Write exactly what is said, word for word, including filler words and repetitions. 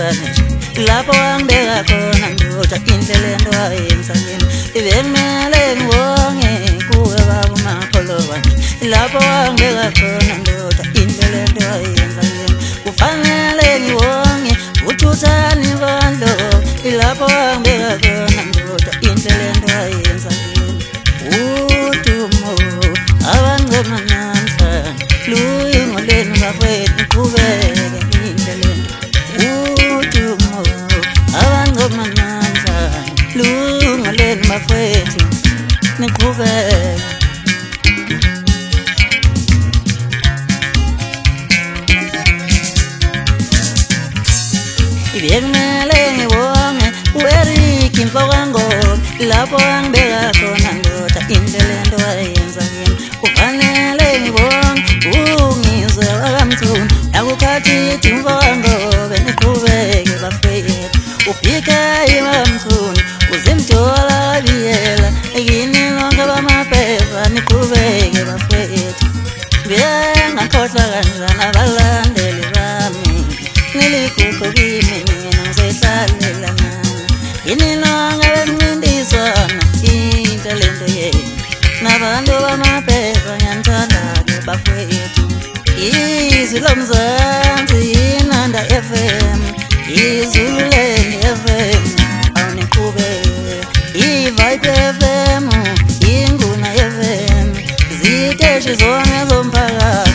ngizane lapho angibeka khona ndoda indlela ento ayenza yini ibekumele ngibonge kuwe baba uMakholowa lapho angibeka khona ndoda indlela ento ayenza yini kufanele ngibonge uThuthani Mvandlo lapho angibeka khona ndoda indlela ento ayenza yini udumo abangcema namhlanje luyingoleni bafethu qhubeke indlela ento udumo abangcema namhlanje luyingoleni bafethu niqhubeke ibekumele ngibonge uErick Mfokangoma lapho angibeka khona ndoda indlela ento ayenza yini kufanele ngibonge ungizwe wakamthuni akukhathi Mfokangoma niqhubeke bafethu ubhika iwamthuni uzimdola biyela ekini lonke bamaphepha niqhubeke bafethu ngiyangakhohlwa kanjani abalandeli bami niliguqu kimi mina ngizoyihlalela nami yini lonke bencintiswana indlela ento yenu nabantu bamaphepha ngiyanithanda-ke bafethu izwi lomzansi iNanda F M iZululand F M awuniqhubeke iVibe F M iNguna F M ziteshi zonke zomphakathi